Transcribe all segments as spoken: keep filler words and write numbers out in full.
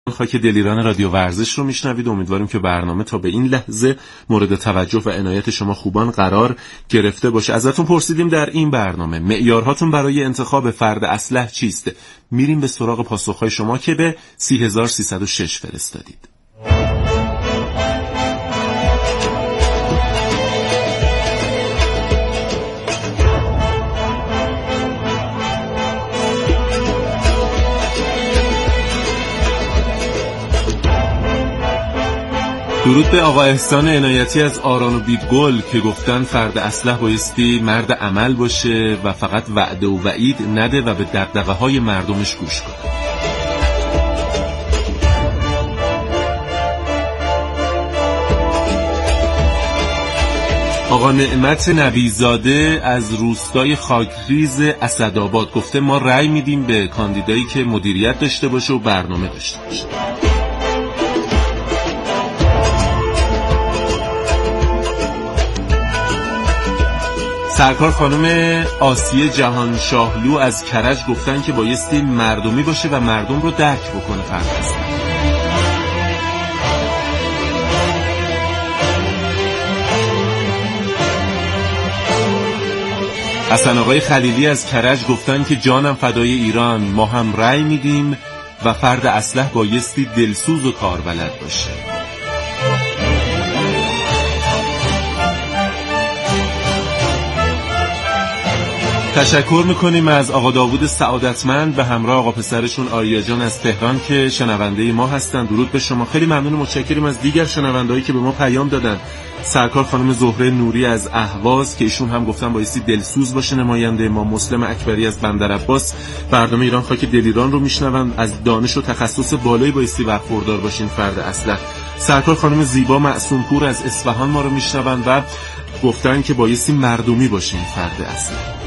خاک دلیران رادیو ورزش رو میشنوید. امیدواریم که برنامه تا به این لحظه مورد توجه و عنایت شما خوبان قرار گرفته باشه. ازتون پرسیدیم در این برنامه معیارهاتون برای انتخاب فرد اصلح چیست؟ میریم به سراغ پاسخهای شما که به سی هزار و سیصد و شش فرستادید. درود به آقا احسان عنایتی از آران و بیدگل که گفتن فرد اصلح بایستی مرد عمل باشه و فقط وعده و وعید نده و به دغدغه های مردمش گوش کنه. آقا نعمت نبیزاده از روستای خاکریز اسدآباد گفته ما رأی میدیم به کاندیدایی که مدیریت داشته باشه و برنامه داشته باشه. سرکار خانم آسیه جهان شاهلو از کرج گفتن که بایستی مردمی باشه و مردم رو درک بکنه فرد اصلح. حسن آقای خلیلی از کرج گفتن که جانم فدای ایران، ما هم رأی میدیم و فرد اصلح بایستی دلسوز و کاربلد باشه. تشکر میکنیم از آقا داوود سعادتمند به همراه آقا پسرشون آریا جان از تهران که شنونده ما هستن. درود به شما. خیلی ممنون و متشکریم از دیگر شنوندهایی که به ما پیام دادن. سرکار خانم زهره نوری از اهواز که ایشون هم گفتن بایستی دلسوز باشه نماینده ما. مسلم اکبری از بندرعباس برنامه ایران خاک دلیران رو میشنون، از دانش و تخصص بالایی بایستی برخوردار باشین فرد اصلح. سرکار خانم زیبا معصوم پور از اصفهان ما رو میشنون و گفتن که بایستی مردمی باشین فرد اصلح.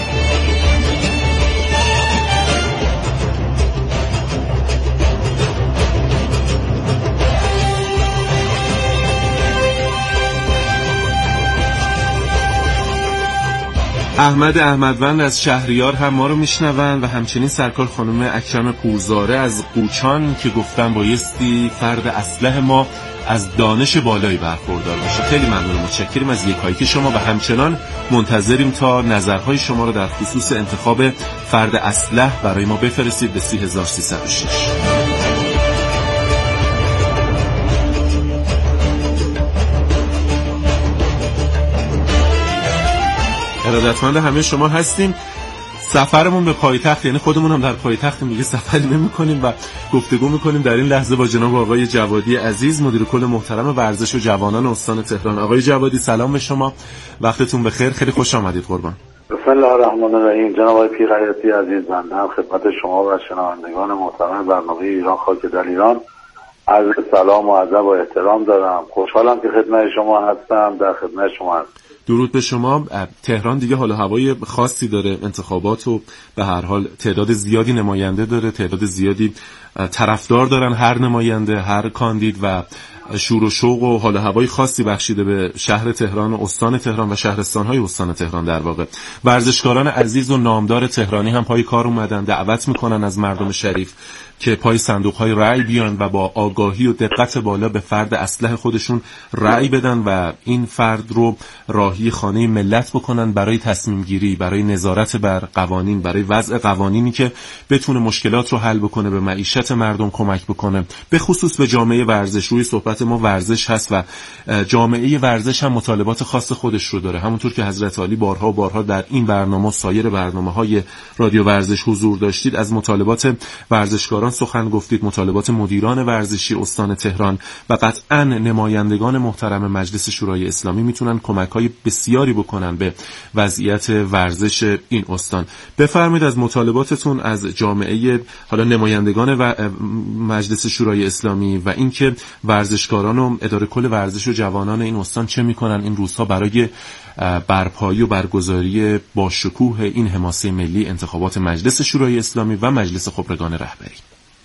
احمد احمدوند از شهریار هم ما رو میشنون و همچنین سرکار خانم اکرم پورزاره از قوچان که گفتن بایستی فرد اصلح ما از دانش بالایی برخوردار باشه. خیلی ممنون و متشکریم از یکایی که شما و همچنان منتظریم تا نظرهای شما رو در خصوص انتخاب فرد اصلح برای ما بفرستید به سی هزار و سیصد و شش. ارادتمند همه شما هستیم. سفرمون به پایتخت، یعنی خودمون هم در پایتختیم دیگه، سفری نمی‌کنیم و گفتگو می‌کنیم در این لحظه با جناب آقای جوادی عزیز، مدیر کل محترم ورزش و جوانان استان تهران. آقای جوادی سلام به شما، وقتتون بخیر، خیلی خوش آمدید قربان. بسم الله الرحمن الرحیم. جناب آقای پیرحیاتی عزیز، بنده هم خدمت شما و شنوندگان محترم برنامه ایران خاک دلیران عرض سلام و ادب و احترام دارم. خوشحالم که خدمت شما هستم، در خدمت شما هستم. درود به شما. تهران دیگه حال و هوای خاصی داره، انتخابات و به هر حال تعداد زیادی نماینده داره، تعداد زیادی طرفدار دارن هر نماینده، هر کاندید و شور و شوق و حال و هوای خاصی بخشیده به شهر تهران و استان تهران و شهرستان‌های استان تهران. در واقع ورزشکاران عزیز و نامدار تهرانی هم پای کار اومدن، دعوت میکنن از مردم شریف که پای صندوق‌های رأی بیان و با آگاهی و دقت بالا به فرد اصلح خودشون رأی بدن و این فرد رو راهی خانه ملت بکنن برای تصمیم گیری، برای نظارت بر قوانین، برای وضع قوانینی که بتونه مشکلات رو حل بکنه، به معیشت مردم کمک بکنه، به خصوص به جامعه ورزش. روی صحبت ما ورزش هست و جامعه ورزش هم مطالبات خاص خودش رو داره. همونطور که حضرت عالی بارها و بارها در این برنامه و سایر برنامه‌های رادیو ورزش حضور داشتید، از مطالبات ورزشکاران سخن گفتید، مطالبات مدیران ورزشی استان تهران و قطعاً نمایندگان محترم مجلس شورای اسلامی میتونن کمک‌های بسیاری بکنن به وضعیت ورزش این استان. بفرمایید از مطالباتتون از جامعه، حالا نمایندگان و مجلس شورای اسلامی و اینکه ورزشکاران و اداره کل ورزش و جوانان این استان چه میکنن این روزها برای برپایی و برگزاری با شکوه این حماسه ملی انتخابات مجلس شورای اسلامی و مجلس خبرگان رهبری.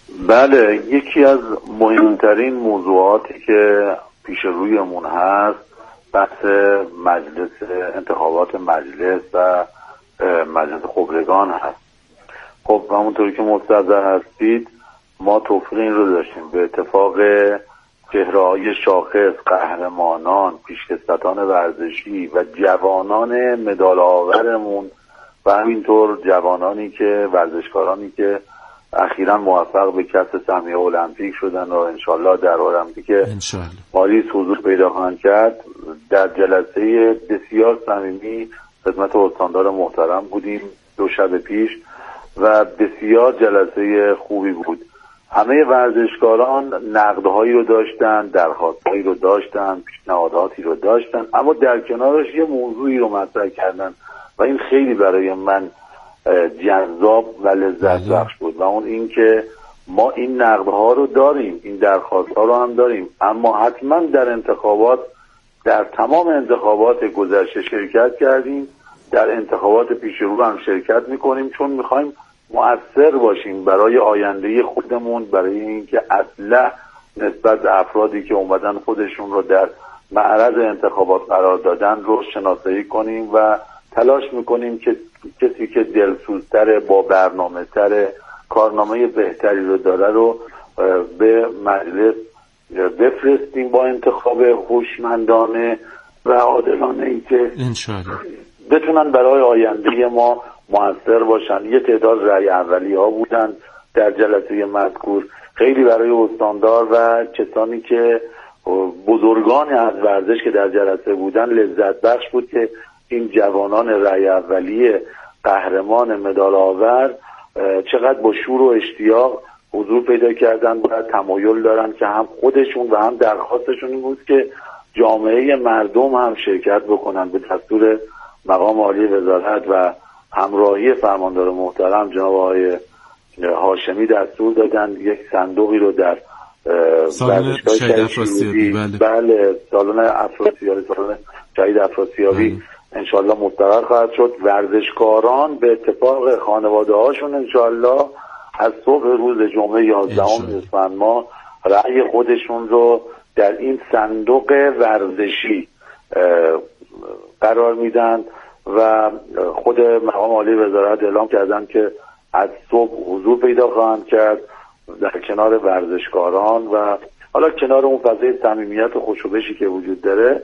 بله، یکی از مهمترین موضوعاتی که پیش رویمون هست بحث مجلس، انتخابات مجلس و مجلس خبرگان هست. خب همونطوری که مستحضر هستید ما توفیق این رو داشتیم به اتفاق چهره‌های شاخص، قهرمانان، پیشکسوتان ورزشی و جوانان مدال آورمون و همینطور جوانانی که ورزشکارانی که اخیراً موفق به کسب تمغه المپیک شدن و انشالله در المپیک پاریس حضور پیدا خواهند کرد، در جلسه بسیار صمیمی خدمت استاندار محترم بودیم دو شب پیش و بسیار جلسه خوبی بود. همه ورزشکاران نقدهایی رو داشتن، درخواستهایی رو داشتن، پیشنهاداتی رو داشتن، اما در کنارش یه موضوعی رو مطرح کردن و این خیلی برای من جذاب و لذت بخش بود و اون این که ما این نقدها رو داریم، این درخواستها رو هم داریم، اما حتما در انتخابات، در تمام انتخابات گذشته شرکت کردیم، در انتخابات پیش رو هم شرکت میکنیم، چون میخوایم مؤثر باشیم برای آینده خودمون، برای اینکه اصلا نسبت به افرادی که اومدن خودشون رو در معرض انتخابات قرار دادن رو شناسایی کنیم و تلاش میکنیم که کسی که دلسوزتره، با برنامه تره، کارنامه بهتری رو داره رو به مجلس بفرستیم با انتخاب هوشمندانه و عادلانه ای که بتونن برای آینده ما مؤثر باشن. یه تعداد رأی اولی ها بودن در جلسه مذکور، خیلی برای استاندار و کسانی که بزرگان از ورزش که در جلسه بودن لذت بخش بود که این جوانان رأی اولی قهرمان مدال آور چقدر با شور و اشتیاق حضور پیدا کردن و تمایل دارن که هم خودشون و هم درخواستشون این بود که جامعه مردم هم شرکت بکنن. به دستور مقام عالی وزارت و همراهی فرماندار محترم جناب آقای هاشمی دستور دادن یک صندوقی رو در سالن شهید افراسیابی بله. بله سالن افراسیابی سالن شهید افراسیابی انشالله مستقر خواهد شد. ورزشکاران به اتفاق خانواده هاشون انشالله از صبح روز جمعه یازدهم اسفند ماه رأی خودشون رو در این صندوق ورزشی قرار میدن و خود مقام عالی وزارت اعلام کردن که از صبح حضور پیدا خواهند کرد در کنار ورزشکاران و حالا کنار اون فضای صمیمیت و خوشوبشی که وجود داره،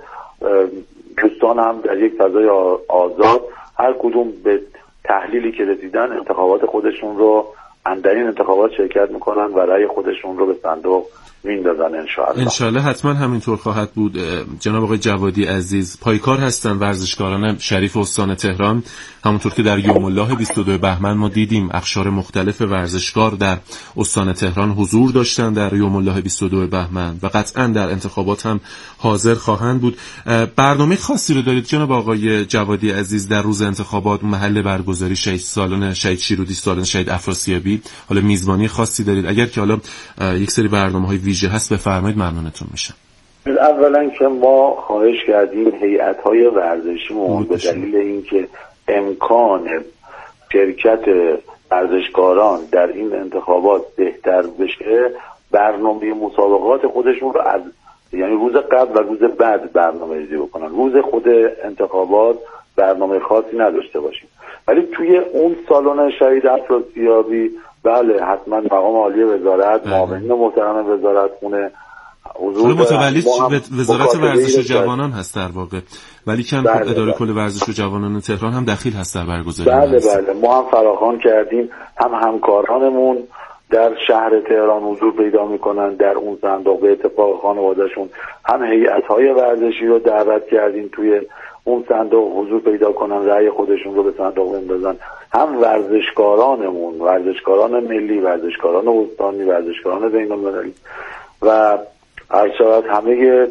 دوستان هم در یک فضای آزاد هر کدوم به تحلیلی که رسیدن انتخابات خودشون رو در این انتخابات شرکت میکنن و رأی خودشون رو به صندوق میندازن انشاءالله. انشاءالله حتما همینطور خواهد بود. جناب آقای جوادی عزیز پایکار هستن ورزشکاران شریف استان تهران، همونطور که در یوم الله بیست و دو بهمن ما دیدیم اقشار مختلف ورزشکار در استان تهران حضور داشتن در یوم الله بیست و دو بهمن و قطعا در انتخابات هم حاضر خواهند بود. برنامه خاصی رو دارید جناب آقای جوادی عزیز در روز انتخابات، محل برگزاری شهید سالن شهید شیرودی، سالن شهید افراسیابی، حالا میزبانی خاصی دارید؟ اگر که حالا یک سری برنامه‌های ویژه هست بفرمایید ممنونتون میشم. اولا که ما خواهش کردیم هیئت‌های ورزشیمون به دلیل اینکه امکان شرکت ورزشکاران در این انتخابات بهتر بشه، برنامه مسابقات خودشون رو از یعنی روز قبل و روز بعد برنامه‌ریزی بکنن، روز خود انتخابات برنامه خاصی نداشته باشیم. ولی توی اون سالن شهید افراسیابی بله حتما مقام عالی وزارت، معاونین محترم وزارت خونه حضور متولد وزارت ورزش و جوانان هست در واقع، ولی کن بله اداره کل ورزش و جوانان تهران هم دخیل هست در برگزاری. بله بله ما هم فراخوان کردیم، هم همکارانمون در شهر تهران حضور پیدا میکنن در اون صندوق به اتفاق خانوادهشون، هم هیئت‌های ورزشی رو دعوت کردیم توی اون صندوق حضور پیدا کنن، رأی خودشون رو به صندوق بندازن، هم ورزشکارانمون، ورزشکاران ملی، ورزشکاران استانی، ورزشکاران بین‌المللی و ارشاد همه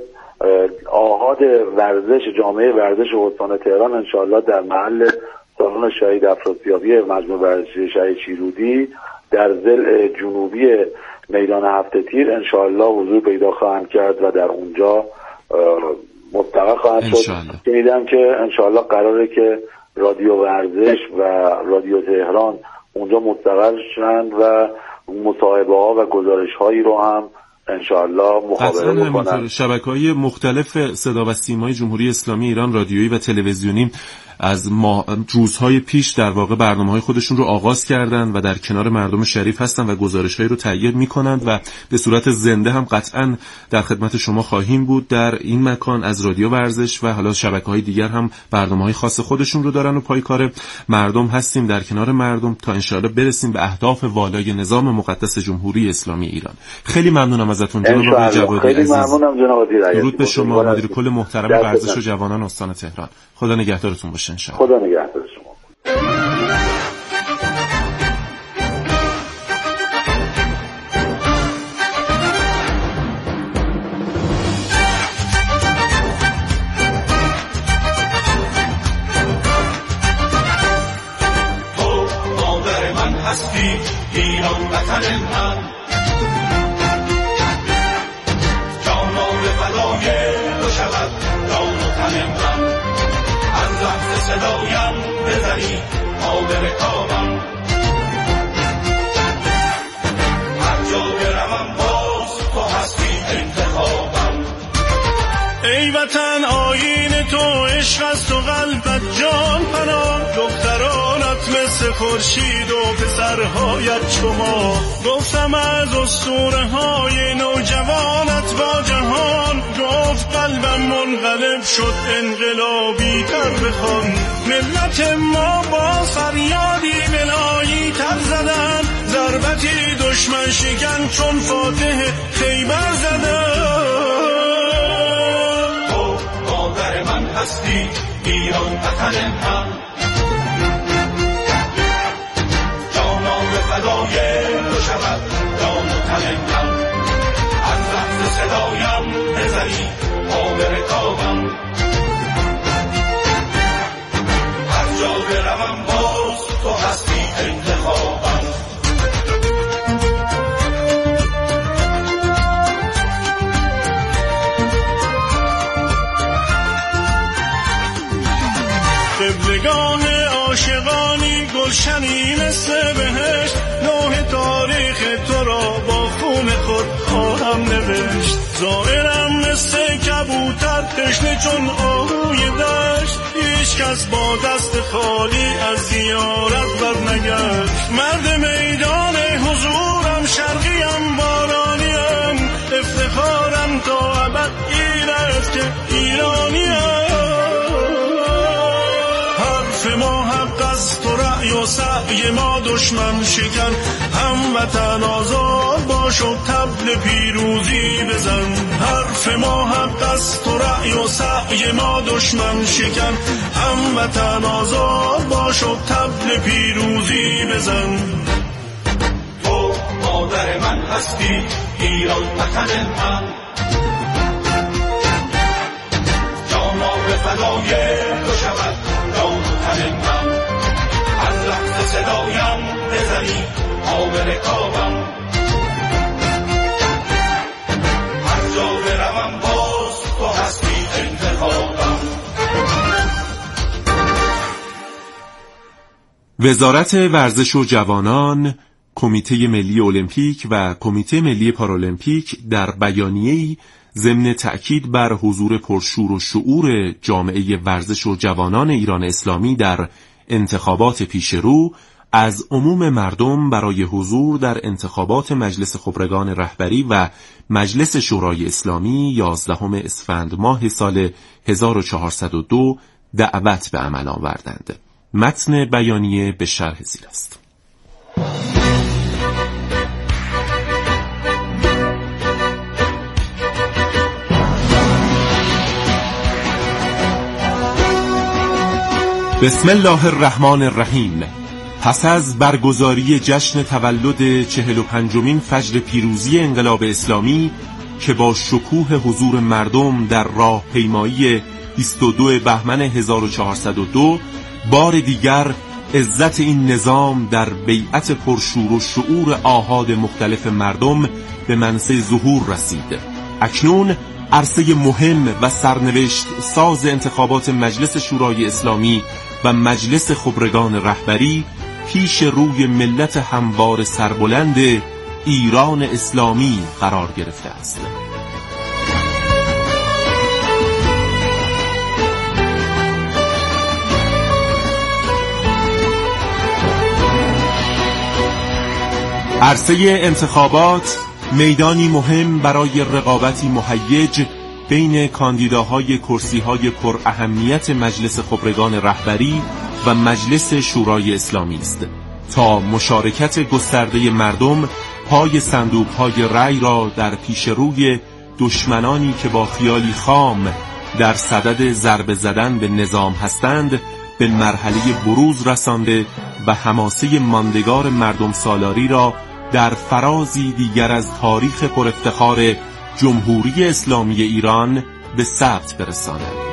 آحاد ورزش جامعه ورزش استان تهران انشاءالله در محل سالن شهید افراسیابی مجمع ورزشی شهید شیرودی در ضلع جنوبی میدان هفت تیر انشاءالله حضور پیدا خواهند کرد و در اونجا مستقر خواهند شد. شنیدم که انشاءالله قراره که رادیو ورزش و رادیو تهران اونجا مستقر شدند و مصاحبه ها و گزارش هایی رو هم انشاءالله مخابره بکنن. شبکه‌های مختلف صدا و سیمای جمهوری اسلامی ایران رادیویی و تلویزیونی از ماه... روزهای پیش در واقع برنامه‌های خودشون رو آغاز کردن و در کنار مردم شریف هستن و گزارش‌هایی رو تهیه می‌کنند و به صورت زنده هم قطعاً در خدمت شما خواهیم بود در این مکان. از رادیو ورزش و حالا شبکه‌های دیگر هم برنامه‌های خاص خودشون رو دارن و پای کار مردم هستیم، در کنار مردم تا انشاءالله برسیم به اهداف والای نظام مقدس جمهوری اسلامی ایران. خیلی ممنونم ازتون جناب آقای جوادی عزیز. خیلی ممنونم جناب دیرایی. درود به شما مدیر کل محترم ورزش و جوانان استان تهران. خدا نگهدارتون باشه ان شاء الله. خدا نگهدار شما. ایران وطن من، جانان فدای تو شود جان و تن من. از لحظه صدایم بزنی تا به رکابم، هر جا بروم باز تو هستی انتخابم. ای وطن آیین تو عشق است و قلبت جان پناه، دخترانت مثل خورشید و پسرهایت شما. گفتم از اسطوره های نوجوانت با جهان، گفت قلبم منقلب شد انقلابی تر بخوان. ملت ما با فریادی بلایی تر زدن، ضربتی دشمن شکن چون فاتح خیبر زدن. تو مادر من هستی ایران وطن من، فدای تو شود جان و تن من. از لحظه صدایم بزنی پا به رکابم، هر جا بروم باز تو هستی انتخابم. قبلگاه عاشقانی گلشنی مثل بهشت، نوح تاریخ تو را با خون خود خواهم نوشت. زائرم مثل کبوتر تشنه چون آهوی دشت، هیچ کس با دست خالی از زیارت بر نگشت. مرد میدان حضورم، شرقیم بارانیم، افتخارم تا ابد این است که ایرانیم. ما حق است تو رأی و سعی ما دشمن شکن، هموطن آزاد باش و طبل پیروزی بزن. حرف ما حق است تو رأی و سعی ما دشمن شکن، هموطن آزاد باش و طبل پیروزی بزن. تو مادر من هستی ایران وطن من، جانا به فدای تو شود جان و تن من. از لحظه صدایم بزنی پا به رکابم، هر جا بروم باز تو هستی انتخابم. وزارت ورزش و جوانان، کمیته ملی المپیک و کمیته ملی پارالمپیک در بیانیه‌ای ضمن تأکید بر حضور پرشور و شعور جامعه ورزش و جوانان ایران اسلامی در انتخابات پیشرو از عموم مردم برای حضور در انتخابات مجلس خبرگان رهبری و مجلس شورای اسلامی یازدهم اسفند ماه سال هزار و چهارصد و دو دعوت به عمل آوردند. متن بیانیه به شرح زیر است. بسم الله الرحمن الرحیم. پس از برگزاری جشن تولد چهل و پنجمین فجر پیروزی انقلاب اسلامی که با شکوه حضور مردم در راهپیمایی بیست و دو بهمن هزار و چهارصد و دو بار دیگر عزت این نظام در بیعت پرشور و شعور آحاد مختلف مردم به منصه ظهور رسید. اکنون عرصه مهم و سرنوشت ساز انتخابات مجلس شورای اسلامی و مجلس خبرگان رهبری پیش روی ملت هموار سربلند ایران اسلامی قرار گرفته است. عرصه انتخابات میدانی مهم برای رقابتی مهیج بین کاندیداهای کرسی‌های پر اهمیت مجلس خبرگان رهبری و مجلس شورای اسلامی است تا مشارکت گسترده مردم پای صندوق‌های رأی را در پیش روی دشمنانی که با خیالی خام در صدد ضربه زدن به نظام هستند به مرحله بروز رسانده و حماسه ماندگار مردم سالاری را در فرازی دیگر از تاریخ پر افتخار جمهوری اسلامی ایران به ثبت برساند.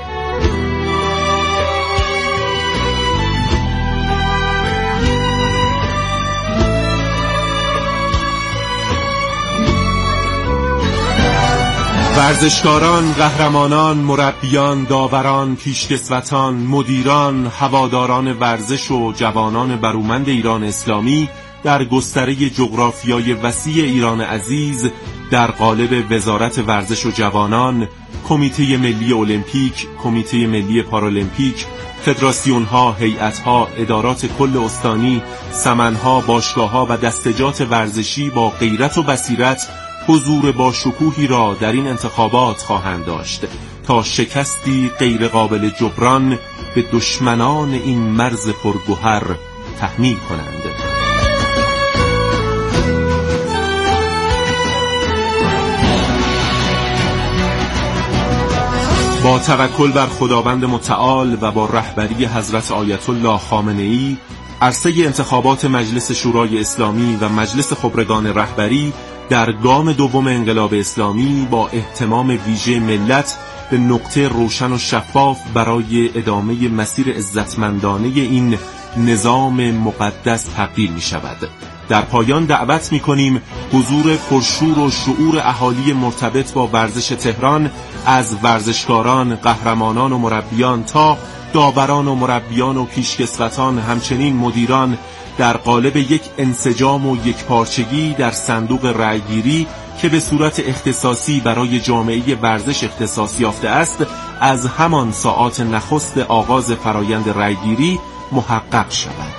ورزشکاران، قهرمانان، مربیان، داوران، پیشکسوتان، مدیران، هواداران ورزش و جوانان برومند ایران اسلامی در گستره جغرافیای وسیع ایران عزیز در قالب وزارت ورزش و جوانان، کمیته ملی المپیک، کمیته ملی پارالمپیک، فدراسیون‌ها، هیئت‌ها، ادارات کل استانی، سمن‌ها، باشگاه‌ها و دستجات ورزشی با غیرت و بصیرت حضور با شکوهی را در این انتخابات خواهند داشت تا شکستی غیر قابل جبران به دشمنان این مرز پرگوهر تحمیل کنند. با توکل بر خداوند متعال و با رهبری حضرت آیت الله خامنه‌ای، عرصه انتخابات مجلس شورای اسلامی و مجلس خبرگان رهبری در گام دوم انقلاب اسلامی با اهتمام ویژه ملت به نقطه روشن و شفاف برای ادامه مسیر عزتمندانه این نظام مقدس تبدیل می شود. در پایان دعوت می کنیم حضور پرشور و شعور اهالی مرتبط با ورزش تهران از ورزشکاران، قهرمانان و مربیان تا داوران و مربیان و پیشکسوتان، همچنین مدیران در قالب یک انسجام و یک پارچگی در صندوق رأیگیری که به صورت اختصاصی برای جامعه ورزش اختصاص یافته است از همان ساعات نخست آغاز فرایند رأیگیری محقق شود.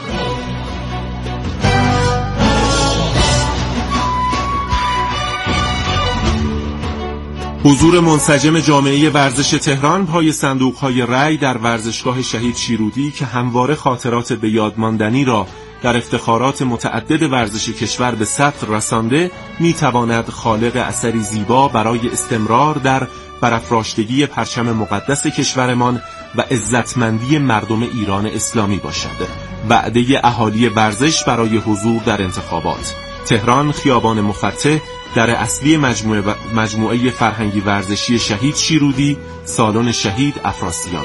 حضور منسجم جامعه ورزش تهران پای صندوق‌های رأی در ورزشگاه شهید شیرودی که همواره خاطرات به یاد ماندنی را در افتخارات متعدد ورزش کشور به سطر رسانده می‌تواند خالق اثری زیبا برای استمرار در برافراشتگی پرچم مقدس کشورمان و عزتمندی مردم ایران اسلامی باشد. وعده اهالی ورزش برای حضور در انتخابات: تهران، خیابان مفتح، در اصلی مجموعه, مجموعه فرهنگی ورزشی شهید شیرودی، سالن شهید افراسیاب.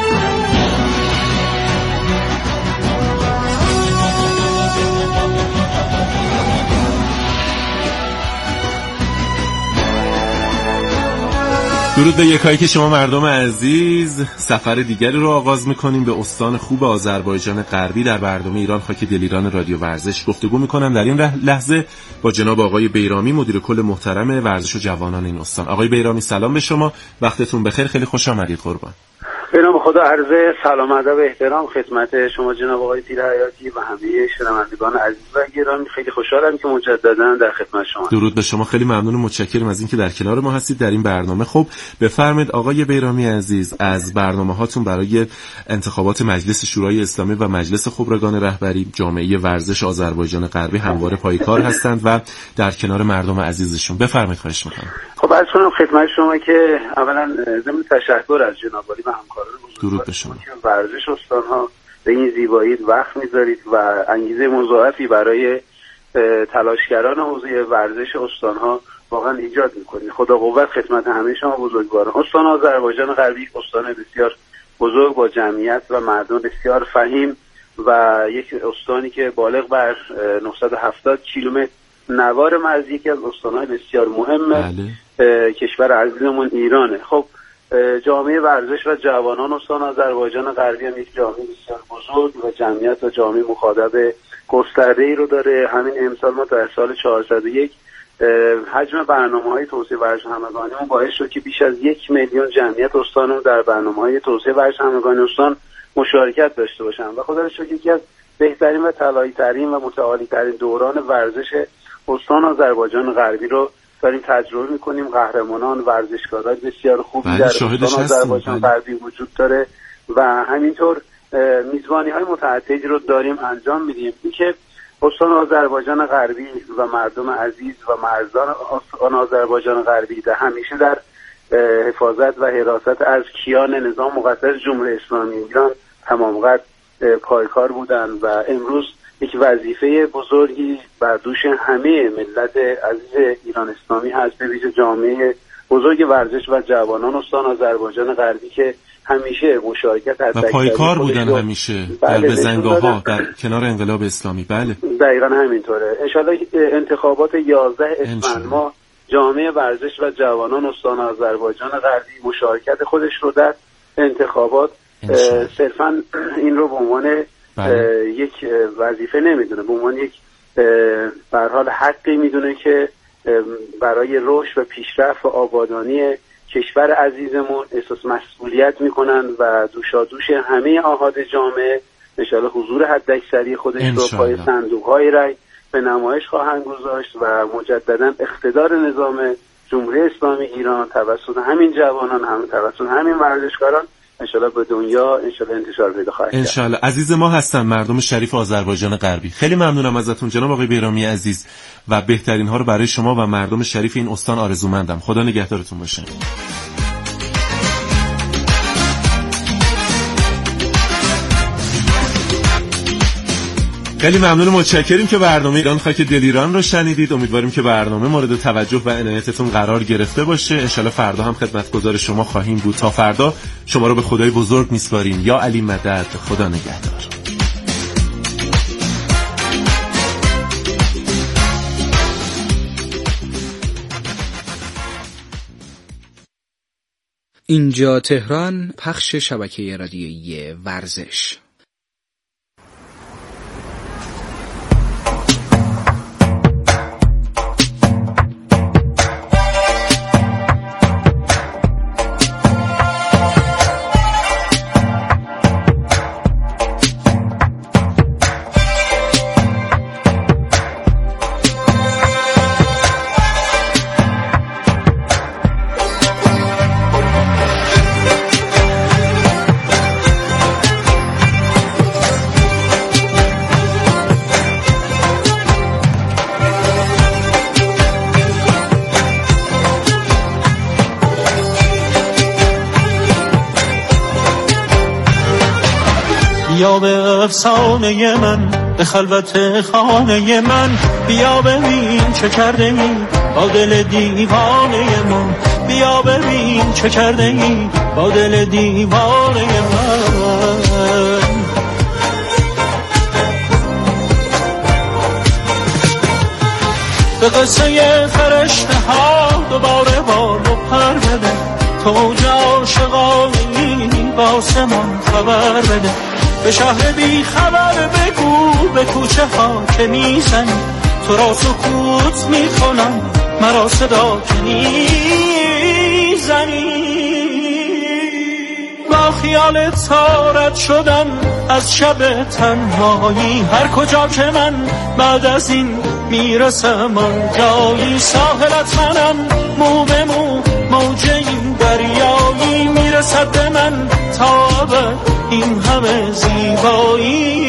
درود به یکایی که شما مردم عزیز. سفر دیگری رو آغاز میکنیم به استان خوب آذربایجان غربی در برنامه ایران خاک دلیران رادیو ورزش. گفتگو میکنم در این لحظه با جناب آقای بیرامی، مدیر کل محترم ورزش و جوانان این استان. آقای بیرامی سلام به شما، وقتتون بخیر، خیلی خوش آمدید قربان. به نام خدا عرض سلام و ادب و احترام خدمت شما جناب آقای پیرحیاتی و همه شنوندگان عزیز و گرامی. خیلی خوشحالم که مجددا در خدمت شما. درود به شما، خیلی ممنون و متشکرم از اینکه در کنار ما هستید در این برنامه. خب بفرمایید آقای بیرامی عزیز، از برنامه هاتون برای انتخابات مجلس شورای اسلامی و مجلس خبرگان رهبری، جامعه ورزش آذربایجان غربی همواره پایکار هستند و در کنار مردم عزیزشون. بفرمایید، خواهش می‌کنم. خب عرض کنم خدمت شما که اولا ضمن تشکر از جناب عالی و همکاران درود به شما که ورزش استان‌ها به این زیبایی وقت می‌ذارید و انگیزه مضاعفی برای تلاشگران حوزه ورزش استان‌ها واقعا ایجاد می‌کنید. خدا قوت خدمت همه شما بزرگواران. استان آذربایجان غربی استان بسیار بزرگ با جمعیت و مردم بسیار فهیم و یک استانی که بالغ بر نهصد و هفتاد کیلومتر نوار مرزی، یکی از استان‌های بسیار مهم بله. کشور عزیزمون ایرانه. خب جامعه ورزش و جوانان استان آذربایجان غربی هم یک جامعه بسیار بزرگ و جمعیت و جامعه مخاطب گسترده‌ای رو داره. همین امسال ما در سال چهارصد و یک حجم برنامه‌های توسعه ورزش همگانیمون باعث شد که بیش از یک میلیون جمعیت استانمون در برنامه‌های توسعه ورزش همگانی استان مشارکت داشته باشن و خدا رو شکر یکی از بهترین و طلایی‌ترین و متعالی‌ترین دوران ورزش استان آذربایجان غربی رو داریم تجربه میکنیم. قهرمانان ورزشکاران بسیار خوبی در استان آذربایجان غربی وجود داره و همینطور میزبانی های متعددی رو داریم انجام میدیم. اینکه استان آذربایجان غربی و مردم عزیز و مرزان استان آذربایجان غربی در همیشه در حفاظت و حراست از کیان نظام مقدس جمهوری اسلامی ایران تمام قد پایکار بودن و امروز یک وظیفه بزرگی بر دوش همه ملت عزیز ایران اسلامی هست، به ویژه جامعه بزرگ ورزش و جوانان استان آذربایجان غربی که همیشه مشارکت و پایکار بودن همیشه در بزنگاه‌ها در کنار انقلاب اسلامی. بله دقیقاً همینطوره. انشالله انتخابات یازده اسفند ما جامعه ورزش و جوانان استان آذربایجان غربی مشارکت خودش رو در انتخابات صرفاً این رو به عنوان یک وظیفه نمیدونه، به عنوان یک به هر حال حقی میدونه که برای رشد و پیشرفت و آبادانی کشور عزیزمون احساس مسئولیت میکنن و دوشادوش همه آحاد جامعه انشالله حضور حداکثری خودش رو پای صندوق‌های رای به نمایش خواهند گذاشت و مجددا اقتدار نظام جمهوری اسلامی ایران توسط همین جوانان، هم توسط همین ورزشکاران انشالله به دنیا انشالله انتشار پیدا خواهد کرد. انشالله. عزیز ما هستن مردم شریف آذربایجان غربی. خیلی ممنونم ازتون جناب آقای بیرامی عزیز و بهترین ها رو برای شما و مردم شریف این استان آرزومندم. خدا نگهدارتون باشه. خیلی ممنون و متشکریم که برنامه ایران خاک دل ایران رو شنیدید. امیدواریم که برنامه مورد توجه و عنایتتون قرار گرفته باشه. انشالله فردا هم خدمتگزار شما خواهیم بود. تا فردا شما رو به خدای بزرگ میسپاریم. یا علی مدد. خدا نگهدار. اینجا تهران، پخش شبکه رادیویی ورزش. بیا به افسانه من، به خلوت خانه من، بیا ببین چه کرده ای با دل دیوانه من، بیا ببین چه کرده ای با دل دیوانه من. به قصه فرشته ها دوباره بال و پر بده، تو عاشقانی با آسمان خبر بده، به شهر بی خبر بگو به کوچه ها که میزنی، تو را سکوت میکنم مرا صدا که میزنی. با خیال تارت شدم از شب تنهایی، هر کجا که من بعد از این میرسم آن جایی، ساحلت منم مو به مو موج این دریایی، میرسد به من تا ابد این همه زیبایی.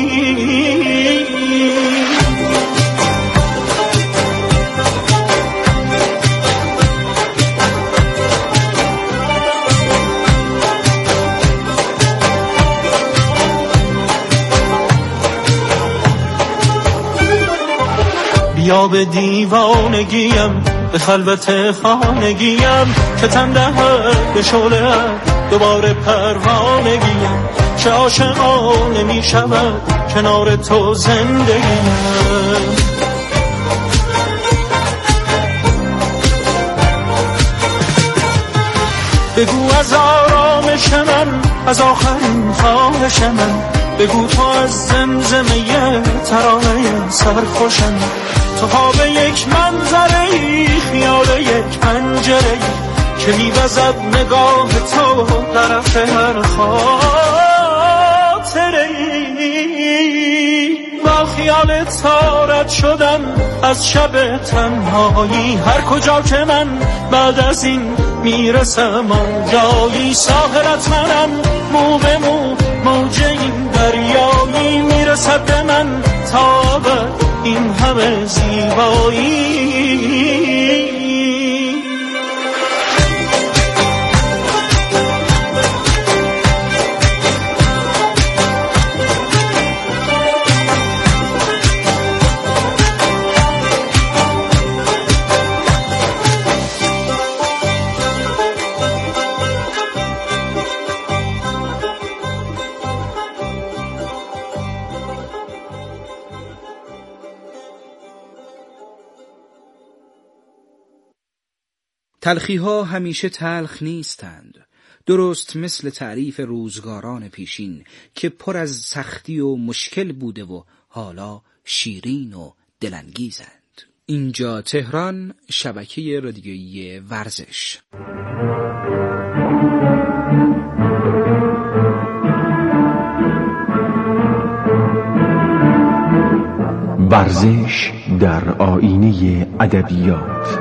بیا به دیوانگیم، به خلوت خانگیم، که تن دهد به شعله دوباره پروانگیم، چه عاشقانه می شود کنار تو زندگیم. بگو از آرامش من، از آخرین خواهش من، بگو تو از زمزمه ترانه سرخوشم، تو خواب یک منظره، خیال یک پنجره که میوزد نگاه تو طرف هر خاطره. با خیال تارت شدم از شب تنهایی. هر کجا که من بعد از این میرسم آنجایی. ساحلت منم مو به مو موج این دریایی. میرسد به من تا به این همه زیبایی. تلخی‌ها همیشه تلخ نیستند، درست مثل تعریف روزگاران پیشین که پر از سختی و مشکل بوده و حالا شیرین و دلانگیزند. اینجا تهران، شبکه رادیویی ورزش. ورزش در آیینه ادبیات.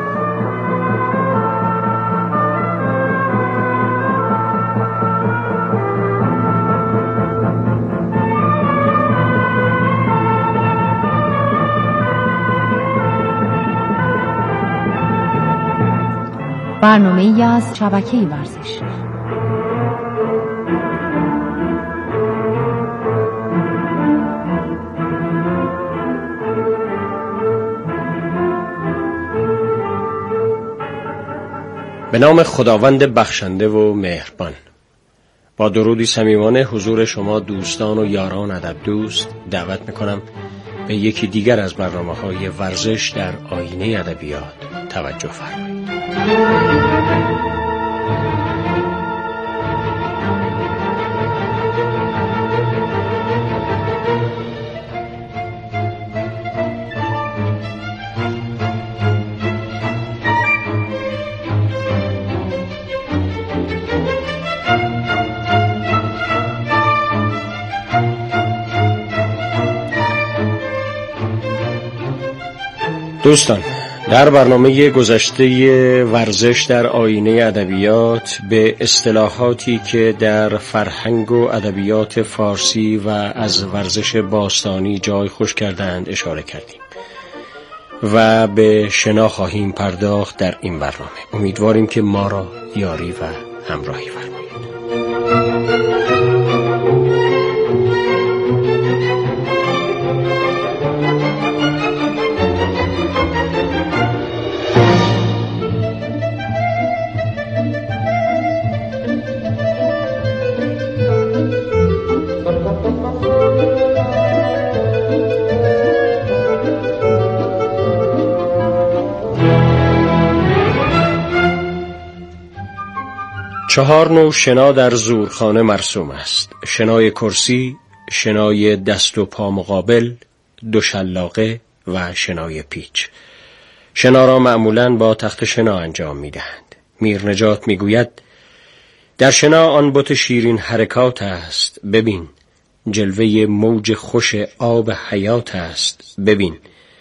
برنامه‌ای از شبکه ورزش. به نام خداوند بخشنده و مهربان. با درودی صمیمانه حضور شما دوستان و یاران ادب دوست دعوت میکنم به یکی دیگر از برنامه‌های ورزش در آیینه ادبیات توجه فرمایید. دوستان، در برنامه گذشته ورزش در آیینه ادبیات به اصطلاحاتی که در فرهنگ و ادبیات فارسی و از ورزش باستانی جای خوش کردند اشاره کردیم و به شنا خواهیم پرداخت در این برنامه. امیدواریم که ما را یاری و همراهی فرمایید. چهار نوع شنا در زورخانه مرسوم است: شنای کرسی، شنای دست و پا مقابل، دوشلاقه و شنای پیچ. شنا را معمولاً با تخت شنا انجام می دهند. میر نجات می گوید در شنا آن بت شیرین حرکات است، ببین جلوه موج خوش آب حیات است، ببین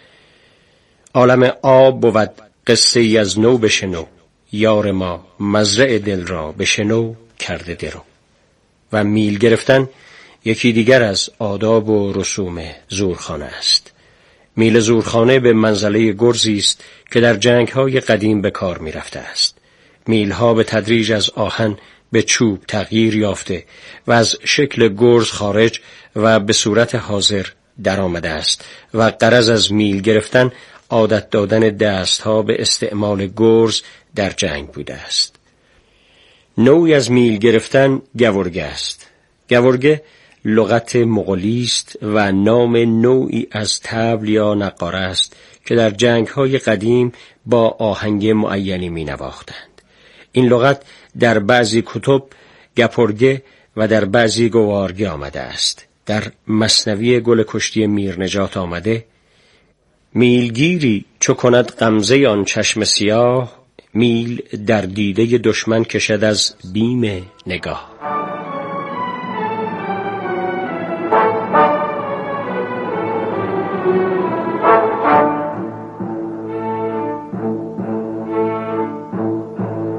عالم آب بود قصه ای از نو بشنو، یار ما مزرع دل را بشنو کرده درو. و میل گرفتن یکی دیگر از آداب و رسوم زورخانه است. میل زورخانه به منزله گرزی است که در جنگ‌های قدیم به کار می‌رفته است. میل‌ها به تدریج از آهن به چوب تغییر یافته و از شکل گرز خارج و به صورت حاضر در آمده است و غرض از میل گرفتن عادت دادن دست‌ها به استعمال گرز در جنگ بوده است. نوعی از میل گرفتن گورگه است. گورگه لغت مغولی است و نام نوعی از طبل یا نقاره است که در جنگ‌های قدیم با آهنگ معینی می‌نواختند. این لغت در بعضی کتب گپرگه و در بعضی گوارگه آمده است. در مثنوی گل کشتی میرنجات آمده: میلگیری چو کند غمزه آن چشم سیاه، میل در دیده دشمن کشد از بیم نگاه.